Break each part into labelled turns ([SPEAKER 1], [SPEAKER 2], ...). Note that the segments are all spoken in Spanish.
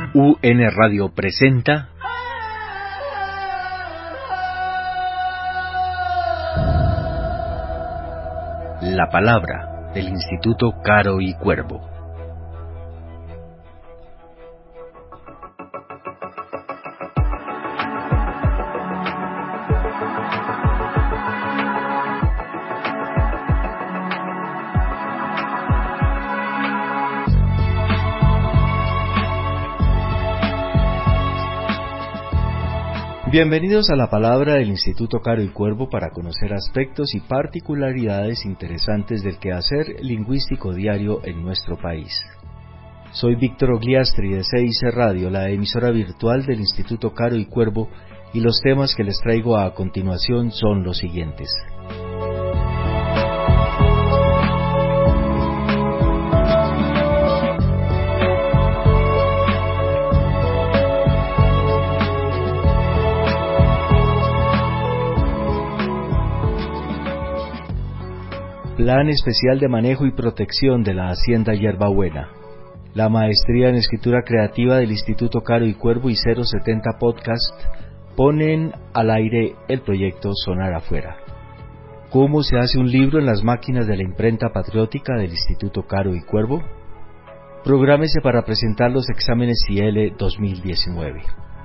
[SPEAKER 1] UN Radio presenta La Palabra del Instituto Caro y Cuervo. Bienvenidos a La Palabra del Instituto Caro y Cuervo para conocer aspectos y particularidades interesantes del quehacer lingüístico diario en nuestro país. Soy Víctor Ogliastri de CIC Radio, la emisora virtual del Instituto Caro y Cuervo, y los temas que les traigo a continuación son los siguientes. Plan Especial de Manejo y Protección de la Hacienda Yerbabuena. La Maestría en Escritura Creativa del Instituto Caro y Cuervo y 070 Podcast ponen al aire el proyecto Sonar Afuera. ¿Cómo se hace un libro en las máquinas de la imprenta patriótica del Instituto Caro y Cuervo? Prográmese para presentar los exámenes CIELE 2019.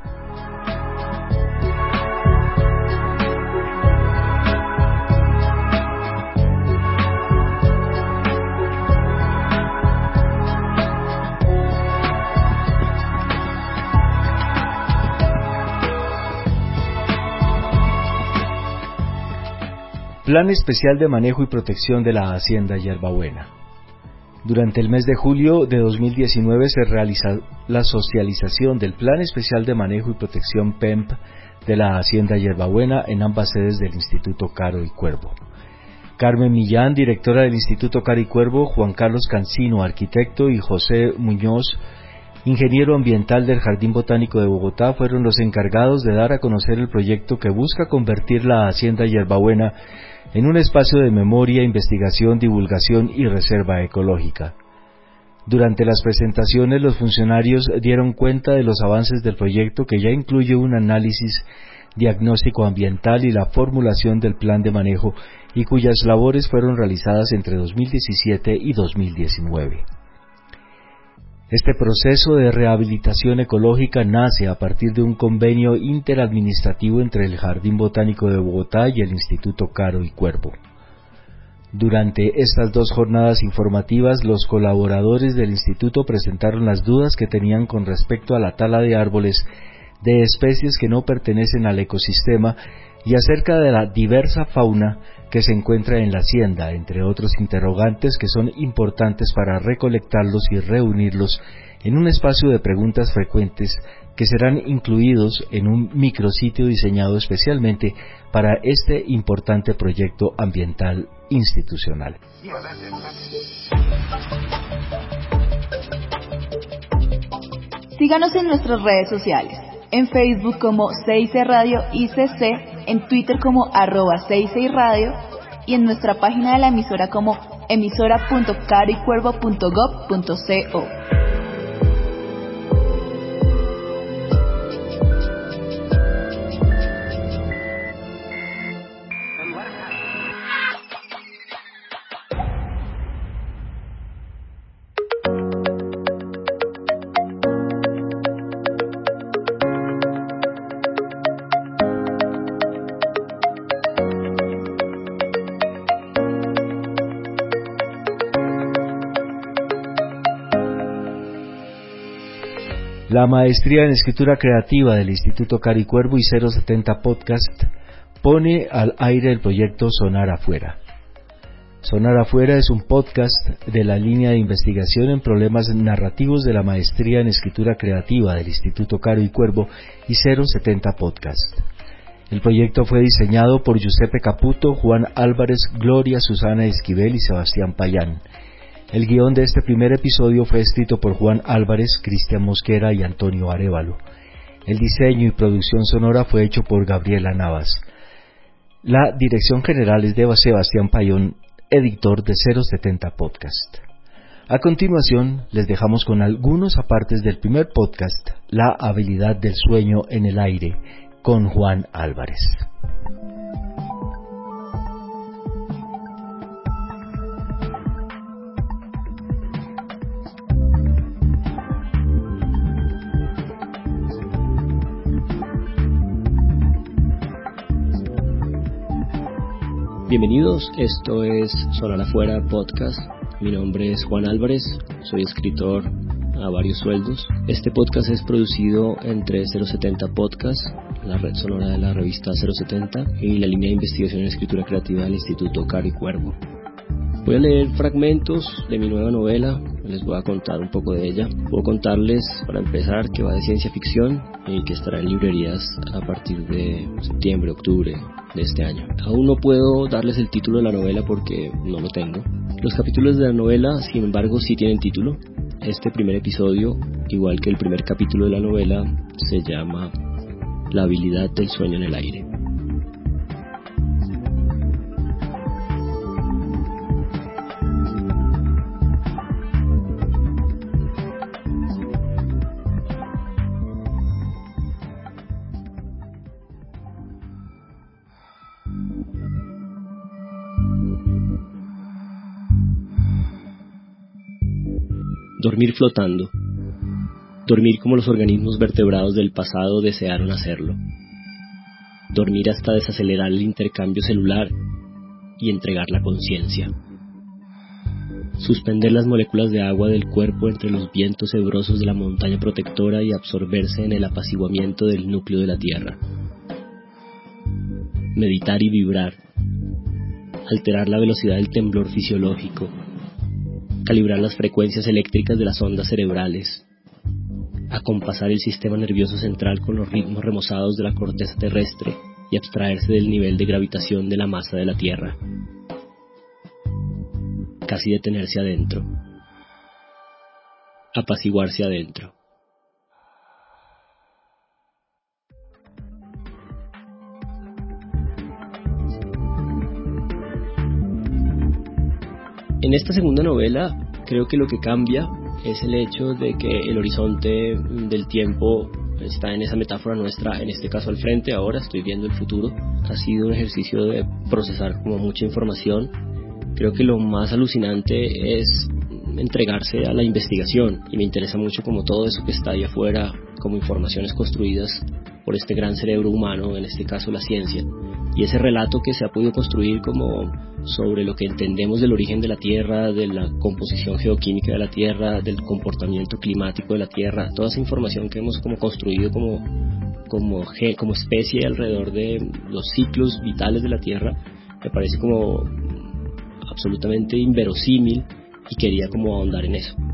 [SPEAKER 1] Plan Especial de Manejo y Protección de la Hacienda Yerbabuena. Durante el mes de julio de 2019 se realiza la socialización del Plan Especial de Manejo y Protección PEMP de la Hacienda Yerbabuena en ambas sedes del Instituto Caro y Cuervo. Carmen Millán, directora del Instituto Caro y Cuervo, Juan Carlos Cancino, arquitecto, y José Muñoz, ingeniero ambiental del Jardín Botánico de Bogotá, fueron los encargados de dar a conocer el proyecto que busca convertir la Hacienda Yerbabuena en un espacio de memoria, investigación, divulgación y reserva ecológica. Durante las presentaciones, los funcionarios dieron cuenta de los avances del proyecto, que ya incluye un análisis diagnóstico ambiental y la formulación del plan de manejo, y cuyas labores fueron realizadas entre 2017 y 2019. Este proceso de rehabilitación ecológica nace a partir de un convenio interadministrativo entre el Jardín Botánico de Bogotá y el Instituto Caro y Cuervo. Durante estas dos jornadas informativas, los colaboradores del instituto presentaron las dudas que tenían con respecto a la tala de árboles de especies que no pertenecen al ecosistema y acerca de la diversa fauna que se encuentra en la hacienda, entre otros interrogantes que son importantes para recolectarlos y reunirlos en un espacio de preguntas frecuentes que serán incluidos en un micrositio diseñado especialmente para este importante proyecto ambiental institucional.
[SPEAKER 2] Síganos en nuestras redes sociales. En Facebook como CIC Radio ICC, en Twitter como @CICRadio y en nuestra página de la emisora como emisora.caroycuervo.gov.co.
[SPEAKER 1] La Maestría en Escritura Creativa del Instituto Caro y Cuervo y 070 Podcast pone al aire el proyecto Sonar Afuera. Sonar Afuera es un podcast de la línea de investigación en problemas narrativos de la Maestría en Escritura Creativa del Instituto Caro y Cuervo y 070 Podcast. El proyecto fue diseñado por Giuseppe Caputo, Juan Álvarez, Gloria Susana Esquivel y Sebastián Payán. El guión de este primer episodio fue escrito por Juan Álvarez, Cristian Mosquera y Antonio Arévalo. El diseño y producción sonora fue hecho por Gabriela Navas. La dirección general es de Sebastián Payón, editor de 070 Podcast. A continuación, les dejamos con algunos apartes del primer podcast, La habilidad del sueño en el aire, con Juan Álvarez.
[SPEAKER 3] Bienvenidos, esto es Sonar Afuera Podcast. Mi nombre es Juan Álvarez, soy escritor a varios sueldos. Este podcast es producido entre 070 Podcast, la red sonora de la revista 070 y la línea de investigación en escritura creativa del Instituto Caro y Cuervo. Voy a leer fragmentos de mi nueva novela, les voy a contar un poco de ella. Puedo contarles, para empezar, que va de ciencia ficción y que estará en librerías a partir de septiembre, octubre de este año. Aún no puedo darles el título de la novela porque no lo tengo. Los capítulos de la novela, sin embargo, sí tienen título. Este primer episodio, igual que el primer capítulo de la novela, se llama La habilidad del sueño en el aire. Dormir flotando. Dormir como los organismos vertebrados del pasado desearon hacerlo. Dormir hasta desacelerar el intercambio celular y entregar la conciencia. Suspender las moléculas de agua del cuerpo entre los vientos hebrosos de la montaña protectora y absorberse en el apaciguamiento del núcleo de la Tierra. Meditar y vibrar. Alterar la velocidad del temblor fisiológico. Calibrar las frecuencias eléctricas de las ondas cerebrales, acompasar el sistema nervioso central con los ritmos remozados de la corteza terrestre y abstraerse del nivel de gravitación de la masa de la Tierra. Casi detenerse adentro. Apaciguarse adentro. En esta segunda novela, creo que lo que cambia es el hecho de que el horizonte del tiempo está en esa metáfora nuestra, en este caso al frente, ahora estoy viendo el futuro. Ha sido un ejercicio de procesar como mucha información. Creo que lo más alucinante es entregarse a la investigación y me interesa mucho como todo eso que está ahí afuera, como informaciones construidas por este gran cerebro humano, en este caso la ciencia. Y ese relato que se ha podido construir como sobre lo que entendemos del origen de la Tierra, de la composición geoquímica de la Tierra, del comportamiento climático de la Tierra, toda esa información que hemos como construido como especie alrededor de los ciclos vitales de la Tierra, me parece como absolutamente inverosímil y quería como ahondar en eso.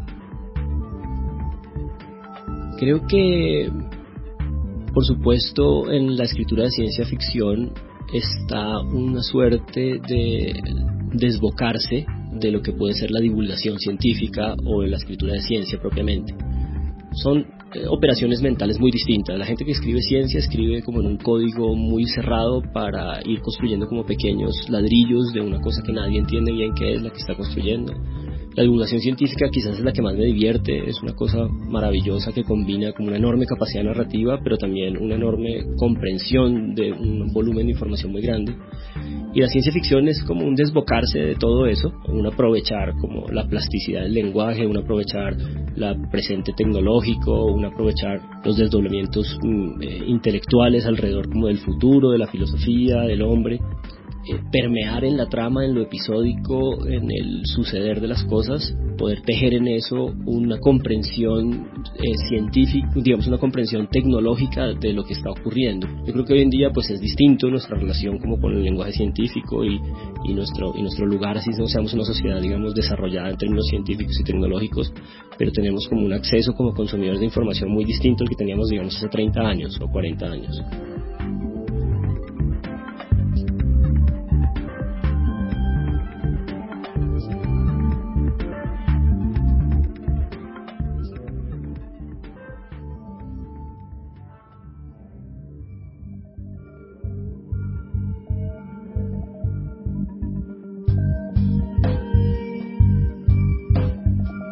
[SPEAKER 3] Creo que, por supuesto, en la escritura de ciencia ficción está una suerte de desbocarse de lo que puede ser la divulgación científica o la escritura de ciencia propiamente. Son operaciones mentales muy distintas. La gente que escribe ciencia escribe como en un código muy cerrado para ir construyendo como pequeños ladrillos de una cosa que nadie entiende bien qué es la que está construyendo. La divulgación científica quizás es la que más me divierte, es una cosa maravillosa que combina como una enorme capacidad narrativa, pero también una enorme comprensión de un volumen de información muy grande. Y la ciencia ficción es como un desbocarse de todo eso, un aprovechar como la plasticidad del lenguaje, un aprovechar la presente tecnológico, un aprovechar los desdoblamientos intelectuales alrededor como del futuro, de la filosofía, del hombre. Permear en la trama, en lo episódico, en el suceder de las cosas, poder tejer en eso una comprensión científica, digamos una comprensión tecnológica de lo que está ocurriendo. Yo creo que hoy en día pues es distinto nuestra relación como con el lenguaje científico y nuestro lugar, así no seamos una sociedad digamos desarrollada en términos científicos y tecnológicos, pero tenemos como un acceso como consumidores de información muy distinto al que teníamos digamos hace 30 años o 40 años.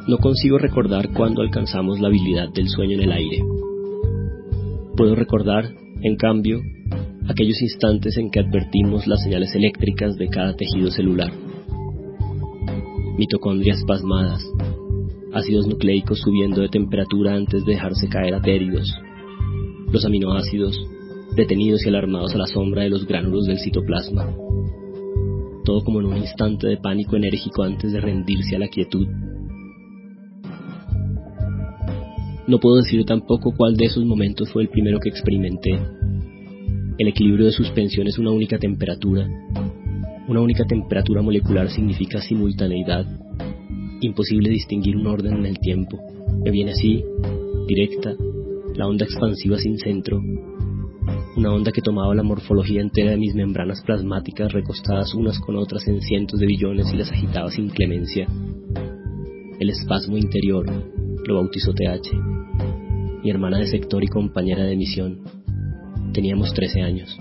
[SPEAKER 3] No consigo recordar cuándo alcanzamos la habilidad del sueño en el aire. Puedo recordar, en cambio, aquellos instantes en que advertimos las señales eléctricas de cada tejido celular. Mitocondrias pasmadas, ácidos nucleicos subiendo de temperatura antes de dejarse caer ateridos, los aminoácidos detenidos y alarmados a la sombra de los gránulos del citoplasma. Todo como en un instante de pánico enérgico antes de rendirse a la quietud. No puedo decir tampoco cuál de esos momentos fue el primero que experimenté. El equilibrio de suspensión es una única temperatura. Una única temperatura molecular significa simultaneidad. Imposible distinguir un orden en el tiempo. Me viene así, directa, la onda expansiva sin centro. Una onda que tomaba la morfología entera de mis membranas plasmáticas recostadas unas con otras en cientos de billones y las agitaba sin clemencia. El espasmo interior lo bautizó TH. Mi hermana de sector y compañera de misión. Teníamos 13 años.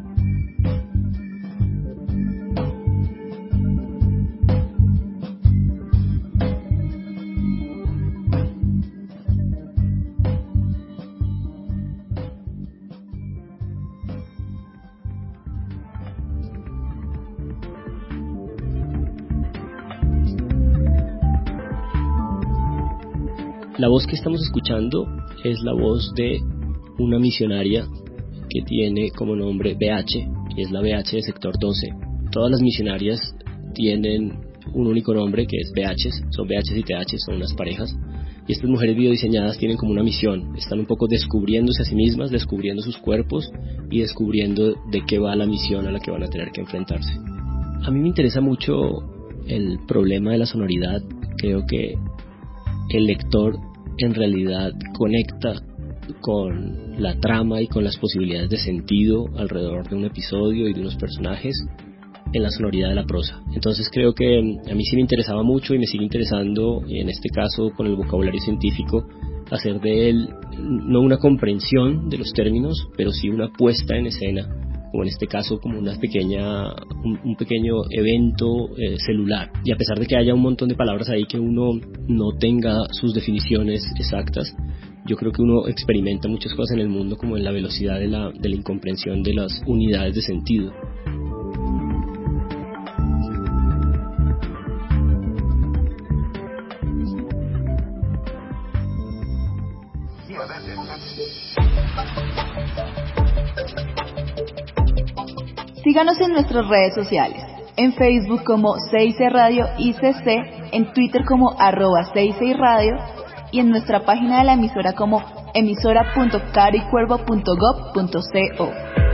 [SPEAKER 3] La voz que estamos escuchando es la voz de una misionaria que tiene como nombre BH, y es la BH de sector 12. Todas las misionarias tienen un único nombre que es BHs, son BHs y THs, son unas parejas, y estas mujeres biodiseñadas tienen como una misión, están un poco descubriéndose a sí mismas, descubriendo sus cuerpos y descubriendo de qué va la misión a la que van a tener que enfrentarse. A mí me interesa mucho el problema de la sonoridad. Creo que el lector en realidad conecta con la trama y con las posibilidades de sentido alrededor de un episodio y de unos personajes en la sonoridad de la prosa. Entonces creo que a mí sí me interesaba mucho y me sigue interesando, y en este caso con el vocabulario científico, hacer de él no una comprensión de los términos, pero sí una puesta en escena, o en este caso como un pequeño evento celular. Y a pesar de que haya un montón de palabras ahí que uno no tenga sus definiciones exactas, yo creo que uno experimenta muchas cosas en el mundo como en la velocidad de la incomprensión de las unidades de sentido.
[SPEAKER 2] Síganos en nuestras redes sociales, en Facebook como 6C Radio ICC, en Twitter como @6C-Radio y en nuestra página de la emisora como emisora.caroycuervo.gov.co.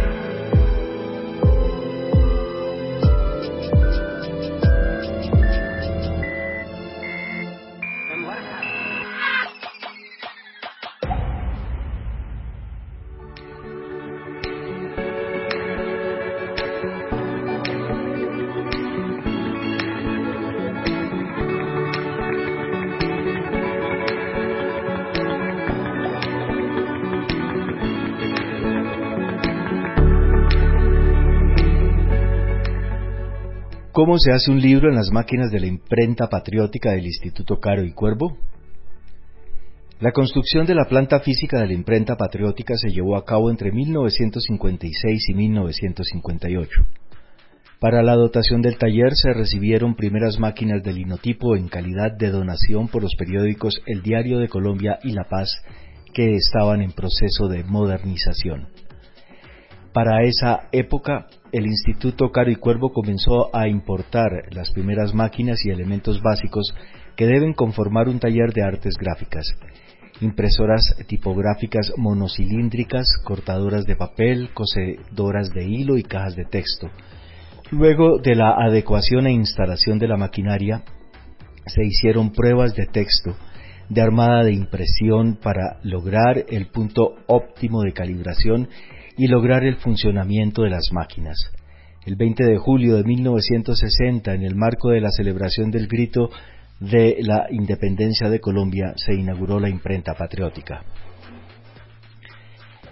[SPEAKER 1] ¿Cómo se hace un libro en las máquinas de la imprenta patriótica del Instituto Caro y Cuervo? La construcción de la planta física de la imprenta patriótica se llevó a cabo entre 1956 y 1958. Para la dotación del taller se recibieron primeras máquinas de linotipo en calidad de donación por los periódicos El Diario de Colombia y La Paz, que estaban en proceso de modernización. Para esa época, el Instituto Caro y Cuervo comenzó a importar las primeras máquinas y elementos básicos que deben conformar un taller de artes gráficas: impresoras tipográficas monocilíndricas, cortadoras de papel, cosedoras de hilo y cajas de texto. Luego de la adecuación e instalación de la maquinaria, se hicieron pruebas de texto, de armada de impresión para lograr el punto óptimo de calibración y lograr el funcionamiento de las máquinas. El 20 de julio de 1960, en el marco de la celebración del grito de la independencia de Colombia, se inauguró la imprenta patriótica.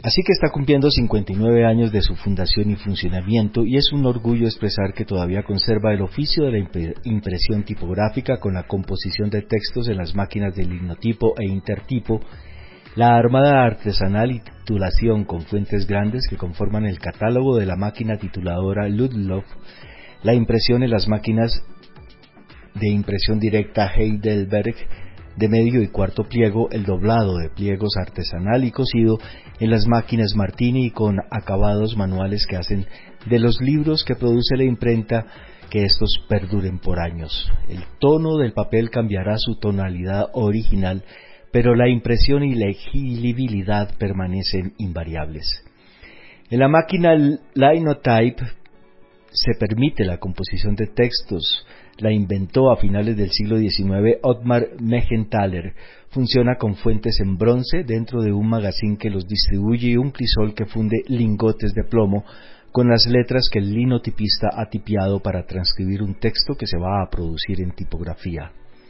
[SPEAKER 1] Así que está cumpliendo 59 años de su fundación y funcionamiento, y es un orgullo expresar que todavía conserva el oficio de la impresión tipográfica con la composición de textos en las máquinas de linotipo e intertipo, la armada artesanal y titulación con fuentes grandes que conforman el catálogo de la máquina tituladora Ludlow, la impresión en las máquinas de impresión directa Heidelberg de medio y cuarto pliego, el doblado de pliegos artesanal y cosido en las máquinas Martini y con acabados manuales que hacen de los libros que produce la imprenta que estos perduren por años. El tono del papel cambiará su tonalidad original, pero la impresión y legibilidad permanecen invariables. En la máquina Linotype se permite la composición de textos. La inventó a finales del siglo XIX Ottmar Mergenthaler. Funciona con fuentes en bronce dentro de un magazín que los distribuye y un crisol que funde lingotes de plomo con las letras que el linotipista ha tipiado para transcribir un texto que se va a producir en tipografía.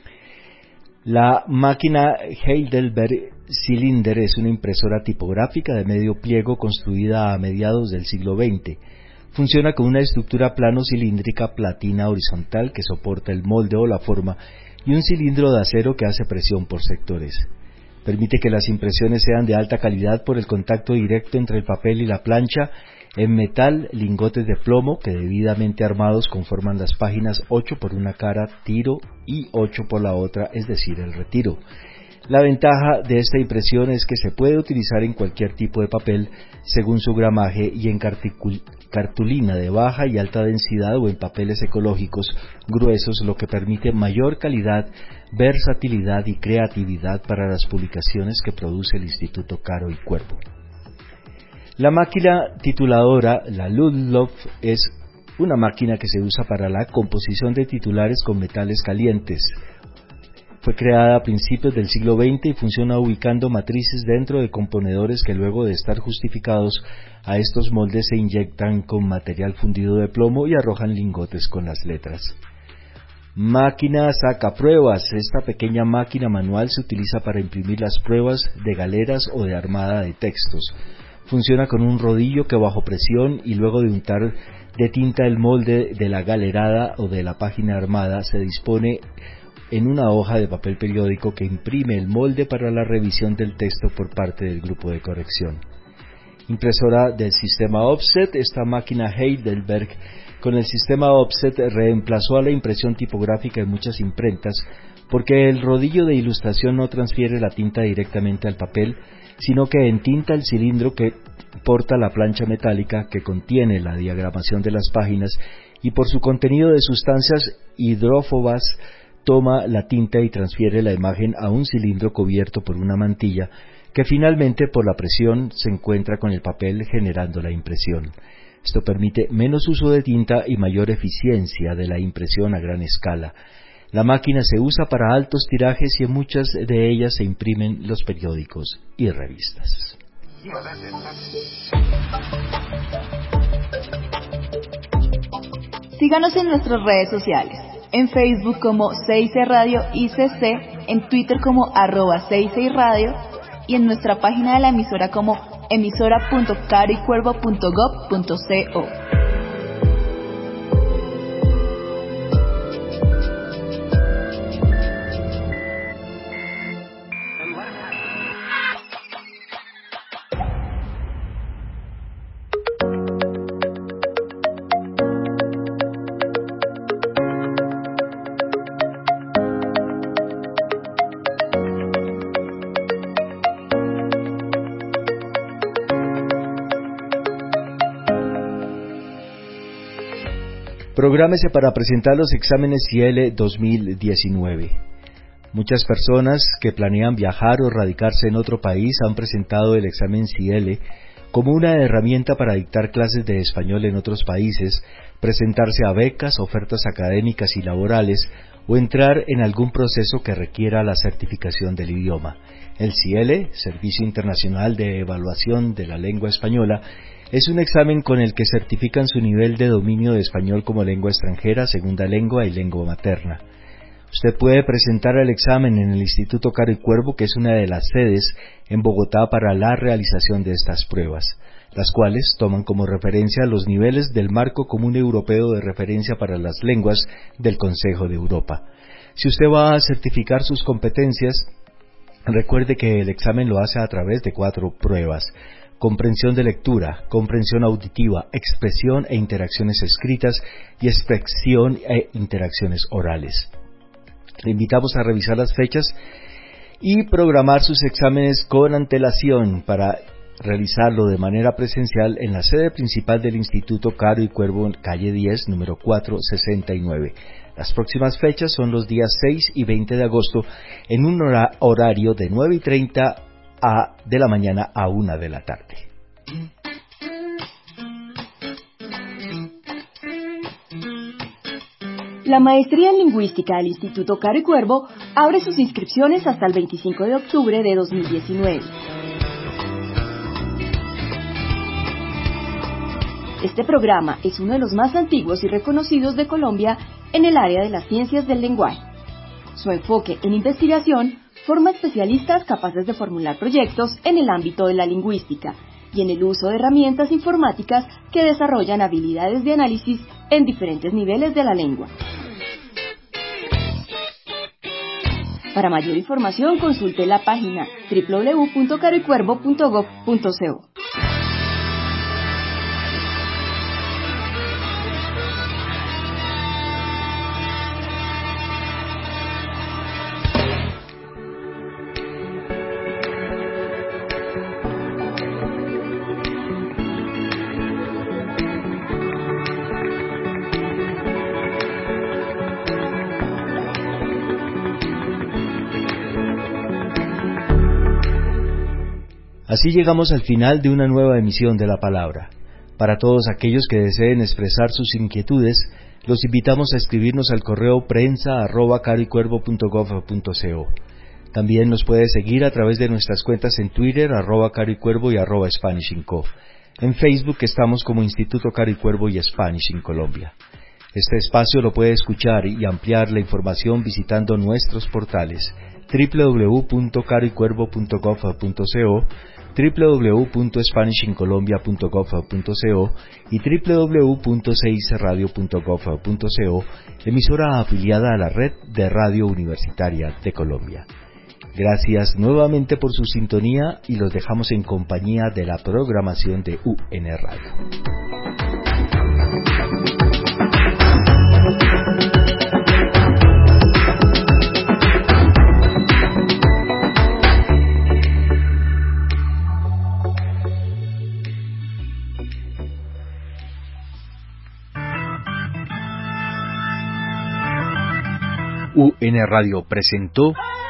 [SPEAKER 1] La máquina Heidelberg Cylinder es una impresora tipográfica de medio pliego construida a mediados del siglo XX. Funciona con una estructura plano cilíndrica platina horizontal que soporta el molde o la forma y un cilindro de acero que hace presión por sectores. Permite que las impresiones sean de alta calidad por el contacto directo entre el papel y la plancha. En metal, lingotes de plomo que debidamente armados conforman las páginas 8 por una cara, tiro, y 8 por la otra, es decir, el retiro. La ventaja de esta impresión es que se puede utilizar en cualquier tipo de papel según su gramaje y en cartulina de baja y alta densidad o en papeles ecológicos gruesos, lo que permite mayor calidad, versatilidad y creatividad para las publicaciones que produce el Instituto Caro y Cuervo. La máquina tituladora, la Ludlow, es una máquina que se usa para la composición de titulares con metales calientes. Fue creada a principios del siglo XX y funciona ubicando matrices dentro de componedores que luego de estar justificados a estos moldes se inyectan con material fundido de plomo y arrojan lingotes con las letras. Máquina sacapruebas. Esta pequeña máquina manual se utiliza para imprimir las pruebas de galeras o de armada de textos. Funciona con un rodillo que bajo presión y luego de untar de tinta el molde de la galerada o de la página armada se dispone en una hoja de papel periódico que imprime el molde para la revisión del texto por parte del grupo de corrección. Impresora del sistema offset. Esta máquina Heidelberg con el sistema offset reemplazó a la impresión tipográfica en muchas imprentas porque el rodillo de ilustración no transfiere la tinta directamente al papel, sino que entinta el cilindro que porta la plancha metálica que contiene la diagramación de las páginas y por su contenido de sustancias hidrófobas toma la tinta y transfiere la imagen a un cilindro cubierto por una mantilla que finalmente por la presión se encuentra con el papel generando la impresión. Esto permite menos uso de tinta y mayor eficiencia de la impresión a gran escala. La máquina se usa para altos tirajes y en muchas de ellas se imprimen los periódicos y revistas.
[SPEAKER 2] Síganos en nuestras redes sociales. En Facebook como 6C Radio ICC, en Twitter como @6C-Radio y en nuestra página de la emisora como emisora.caroycuervo.gov.co.
[SPEAKER 1] Prográmese para presentar los exámenes CIELE 2019. Muchas personas que planean viajar o radicarse en otro país han presentado el examen CIELE como una herramienta para dictar clases de español en otros países, presentarse a becas, ofertas académicas y laborales o entrar en algún proceso que requiera la certificación del idioma. El CIELE, Servicio Internacional de Evaluación de la Lengua Española, es un examen con el que certifican su nivel de dominio de español como lengua extranjera, segunda lengua y lengua materna. Usted puede presentar el examen en el Instituto Caro y Cuervo, que es una de las sedes en Bogotá para la realización de estas pruebas, las cuales toman como referencia los niveles del Marco Común Europeo de Referencia para las Lenguas del Consejo de Europa. Si usted va a certificar sus competencias, recuerde que el examen lo hace a través de 4 pruebas: comprensión de lectura, comprensión auditiva, expresión e interacciones escritas y expresión e interacciones orales. Le invitamos a revisar las fechas y programar sus exámenes con antelación para realizarlo de manera presencial en la sede principal del Instituto Caro y Cuervo, calle 10, número 469. Las próximas fechas son los días 6 y 20 de agosto en un horario de 9:30 de la mañana a 1 de la tarde.
[SPEAKER 2] La Maestría en Lingüística del Instituto Caro y Cuervo abre sus inscripciones hasta el 25 de octubre de 2019. Este programa es uno de los más antiguos y reconocidos de Colombia en el área de las ciencias del lenguaje. Su enfoque en investigación forma especialistas capaces de formular proyectos en el ámbito de la lingüística y en el uso de herramientas informáticas que desarrollan habilidades de análisis en diferentes niveles de la lengua. Para mayor información, consulte la página www.caroycuervo.gov.co.
[SPEAKER 1] Así llegamos al final de una nueva emisión de La Palabra. Para todos aquellos que deseen expresar sus inquietudes, los invitamos a escribirnos al correo prensa@caroycuervo.gov.co. También nos puede seguir a través de nuestras cuentas en Twitter, @caroycuervo y @SpanishInCo. En Facebook estamos como Instituto Caro y Cuervo y Spanish in Colombia. Este espacio lo puede escuchar y ampliar la información visitando nuestros portales www.caroycuervo.gov.co, www.spanishincolombia.gov.co y www.6radio.gov.co, emisora afiliada a la Red de Radio Universitaria de Colombia. Gracias nuevamente por su sintonía y los dejamos en compañía de la programación de UN Radio. UN Radio presentó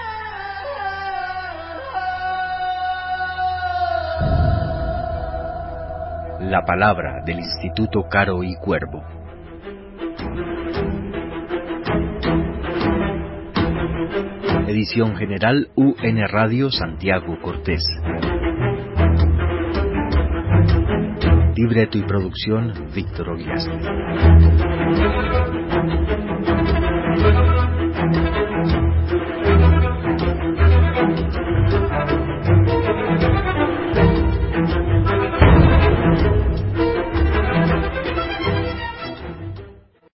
[SPEAKER 1] La Palabra del Instituto Caro y Cuervo. Edición general UN Radio Santiago Cortés. Libreto y producción Víctor Ogliasco.